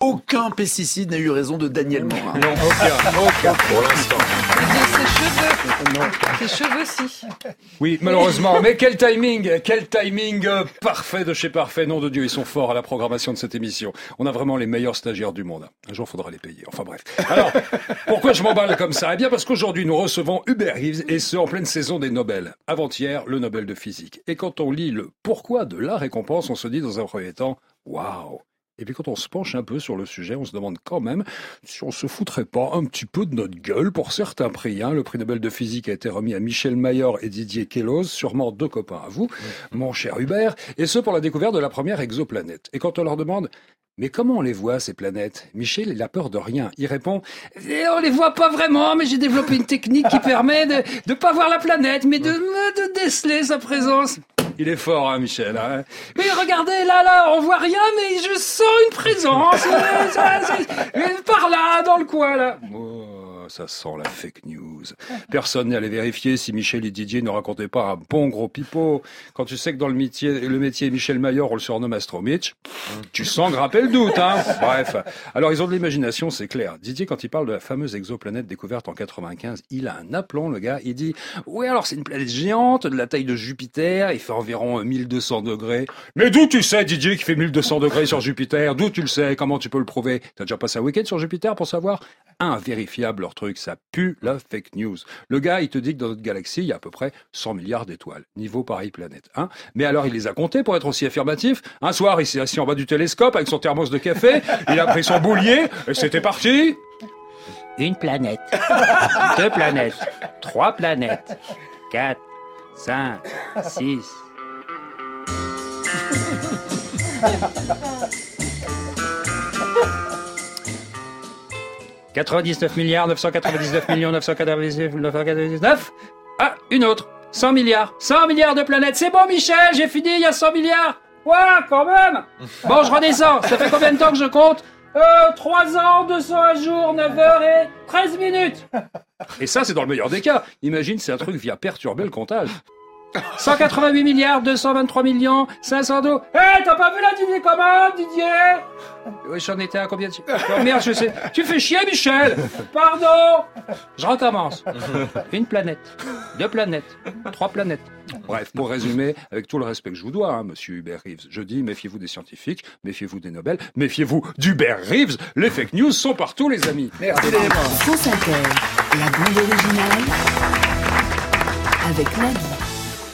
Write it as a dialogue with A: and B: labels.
A: aucun pesticide n'a eu raison de Daniel Morin.
B: Non, aucun pour l'instant.
C: Ses cheveux aussi.
B: Oui, malheureusement. Mais quel timing parfait de chez parfait. Nom de Dieu, ils sont forts à la programmation de cette émission. On a vraiment les meilleurs stagiaires du monde. Un jour, il faudra les payer. Enfin bref. Alors, pourquoi je m'emballe comme ça ? Eh bien, parce qu'aujourd'hui, nous recevons Hubert Reeves, et ce, en pleine saison des Nobel. Avant-hier, le Nobel de physique. Et quand on lit le pourquoi de la récompense, on se dit dans un premier temps, waouh! Et puis quand on se penche un peu sur le sujet, on se demande quand même si on se foutrait pas un petit peu de notre gueule pour certains prix. Le prix Nobel de physique a été remis à Michel Mayor et Didier Queloz, sûrement deux copains à vous, mon cher Hubert, et ce pour la découverte de la première exoplanète. Et quand on leur demande « Mais comment on les voit, ces planètes ?» Michel, il a peur de rien. Il répond « On les voit pas vraiment, mais j'ai développé une technique qui permet de pas voir la planète, mais de déceler sa présence. » Il est fort, Michel. Mais regardez, là, on voit rien, mais je sens une présence. Par là, dans le coin, là. Oh, ça sent la fake news. Personne n'est allé vérifier si Michel et Didier ne racontaient pas un bon gros pipeau. Quand tu sais que dans le métier Michel Mayor, on le surnomme Astromitch, tu sens grimper le doute, Bref. Alors, ils ont de l'imagination, c'est clair. Didier, quand il parle de la fameuse exoplanète découverte en 95, il a un aplomb, le gars. Il dit, oui, alors c'est une planète géante, de la taille de Jupiter, il fait environ 1200 degrés. Mais d'où tu sais, Didier, qu'il fait 1200 degrés sur Jupiter? D'où tu le sais? Comment tu peux le prouver? T'as déjà passé un week-end sur Jupiter pour savoir? Invérifiable leur truc, ça pue la fake news. Le gars, il te dit que dans notre galaxie, il y a à peu près 100 milliards d'étoiles. Niveau pareil planète. Mais alors, il les a comptés pour être aussi affirmatif. Un soir, il s'est assis en bas du télescope avec son thermos de café, il a pris son boulier, et c'était parti.
D: Une planète, 2 planètes, 3 planètes, 4, 5, 6... 99 milliards 999 millions 999. Ah, une autre. 100 milliards. 100 milliards de planètes. C'est bon, Michel, j'ai fini, il y a 100 milliards. Ouah, quand même. Bon, je redescends. Ça fait combien de temps que je compte 3 ans, 201 jours, 9 heures et 13 minutes.
B: Et ça, c'est dans le meilleur des cas. Imagine, c'est un truc vient perturber le comptage. 188 milliards 223 millions 512. Hé, t'as pas vu la Didier commande, Didier? Oui, j'en étais à combien de... Oh, merde, je sais. Tu fais chier, Michel. Pardon. Je recommence. Une planète, 2 planètes, 3 planètes. Bref, pour résumer, avec tout le respect que je vous dois, monsieur Hubert Reeves, je dis méfiez-vous des scientifiques, méfiez-vous des Nobel, méfiez-vous d'Hubert Reeves. Les fake news sont partout, les amis.
A: Merci.
E: France Inter, la bande originale avec Nagui.